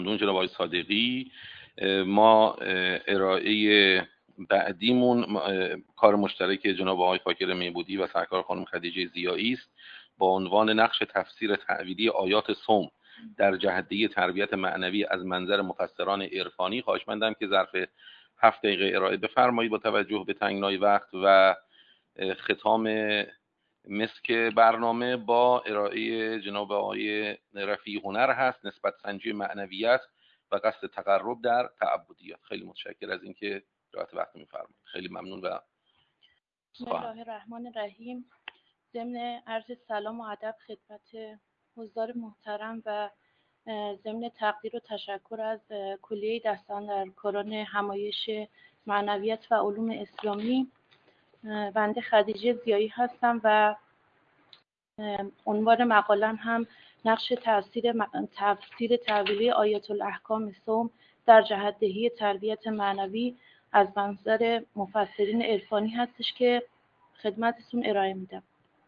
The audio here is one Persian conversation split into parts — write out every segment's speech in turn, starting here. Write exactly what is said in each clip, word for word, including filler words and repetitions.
ممنون جناب آقای صادقی. ما ارائه بعدیمون کار مشترک جناب آقای فاکر میبودی و سرکار خانم خدیجه ضیایی است با عنوان نقش تفسیر تعویلی آیات صوم در جهته تربیت معنوی از منظر مفسران عرفانی. خواهشمندم که ظرف هفت دقیقه ارائه بفرمایید با توجه به تنگنای وقت و ختام مسک برنامه با ارائه جناب آقای رفیع هنر هست، نسبت سنجی معنویت و قصد تقرب در تعبدیات. خیلی متشکر از اینکه رعایت وقت می‌فرمایید. خیلی ممنون و بسم الله الرحمن الرحیم. ضمن عرض سلام و ادب خدمت حضار محترم و ضمن تقدیر و تشکر از کلیه دستاندرکاران همایش معنویت و علوم اسلامی، بنده خدیجه ضیایی هستم و عنوان مقالم هم نقش تفسیر تفسیر تعویلی آیات الاحکام صوم در جهت‌دهی تربیت معنوی از منظر مفسرین عرفانی هستش که خدمتتون ارائه میدم.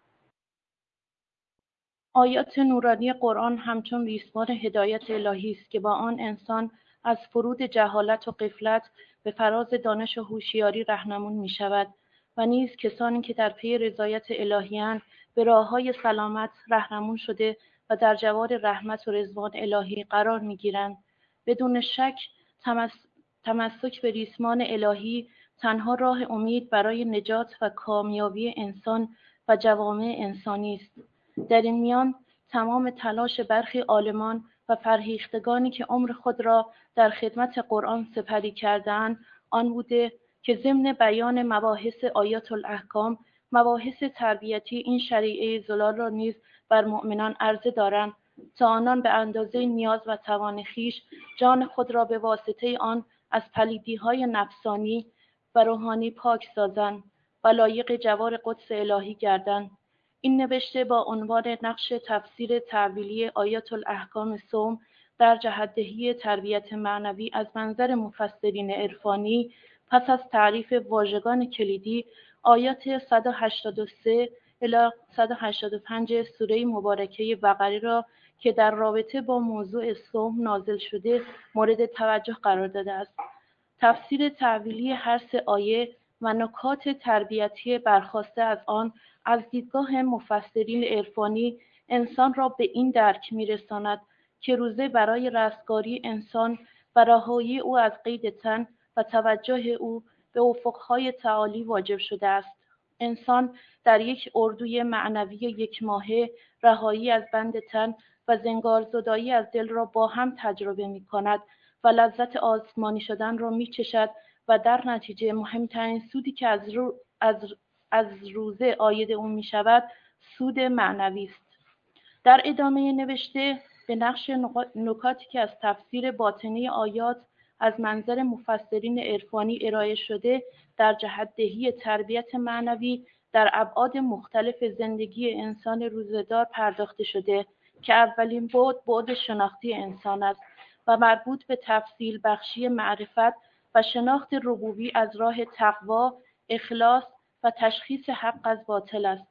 آیات نورانی قرآن همچون ریسمان هدایت الهی است که با آن انسان از فرود جهالت و غفلت به فراز دانش و هوشیاری راهنمون می شود و نیز کسانی که در پی رضایت الهی‌اند به راه‌های سلامت راهنمون شده و در جوار رحمت و رضوان الهی قرار می‌گیرند. بدون شک تمس... تمسک به ریسمان الهی تنها راه امید برای نجات و کامیابی انسان و جوامع انسانی است. در این میان تمام تلاش برخی عالمان و فرهیختگانی که عمر خود را در خدمت قرآن سپری کرده‌اند آن بوده که ضمن بیان مباحث آیات الاحکام مباحث تربیتی این شریعه زلال را نیز بر مؤمنان عرضه دارند تا آنان به اندازه نیاز و توان خویش جان خود را به واسطه آن از پلیدی‌های نفسانی و روحانی پاک سازند و لایق جوار قدس الهی گردند. این نوشته با عنوان نقش تفسیر تعویلی آیات الاحکام صوم در جهت‌دهی تربیت معنوی از منظر مفسرین عرفانی پس از تعریف واژگان کلیدی آیات صد و هشتاد و سه الی صد و هشتاد و پنج سوره مبارکه بقره را که در رابطه با موضوع صوم نازل شده مورد توجه قرار داده است. تفسیر تعویلی هر سه آیه و نکات تربیتی برخواسته از آن از دیدگاه مفسرین عرفانی انسان را به این درک می‌رساند که روزه برای رستگاری انسان و رهایی او از قید تن و توجه او به افقهای تعالی واجب شده است. انسان در یک اردوی معنوی یک ماهه رهایی از بند تن و زنگارزدایی از دل را با هم تجربه می کند و لذت آسمانی شدن را می چشد و در نتیجه مهمترین سودی که از, رو از, از روزه عاید او می شود سود معنوی است. در ادامه نوشته به نقش نکاتی که از تفسیر باطنی آیات از منظر مفسرین عرفانی ارائه شده در جهت‌دهی تربیت معنوی در ابعاد مختلف زندگی انسان روزه‌دار پرداخته شده که اولین بعد بعد شناختی انسان است و مربوط به تفصیل بخشی معرفت و شناخت ربوبی از راه تقوا، اخلاص و تشخیص حق از باطل است.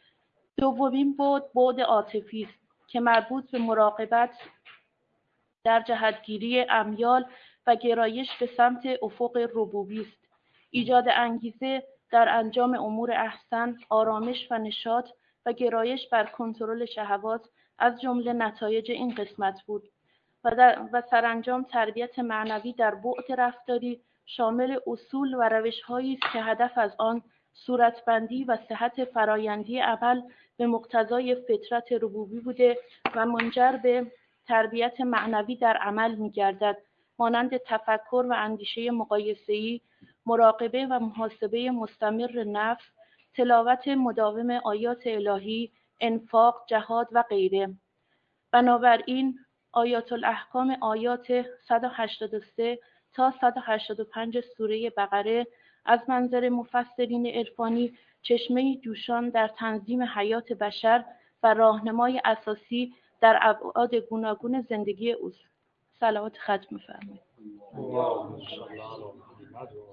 دومین بعد بعد عاطفی است که مربوط به مراقبت در جهتگیری امیال و گرایش به سمت افق ربوبی است. ایجاد انگیزه در انجام امور احسن، آرامش و نشاط و گرایش بر کنترل شهوات از جمله نتایج این قسمت بود و, در و سرانجام تربیت معنوی در بعد رفتاری شامل اصول و روش‌هایی است که هدف از آن صورتبندی و صحت فرایندی عمل به مقتضای فطرت ربوبی بوده و منجر به تربیت معنوی در عمل می‌گردد، مانند تفکر و اندیشه مقایسه‌ای، مراقبه و محاسبه مستمر نفس، تلاوت مداوم آیات الهی، انفاق، جهاد و غیره. بنابراین آیات الاحکام آیات صد و هشتاد و سه تا صد و هشتاد و پنج سوره بقره از منظر مفسرین عرفانی چشمه جوشان در تنظیم حیات بشر و راهنمای اساسی در ابعاد گوناگون زندگی اوست. صلوات ختم می‌فرمایید.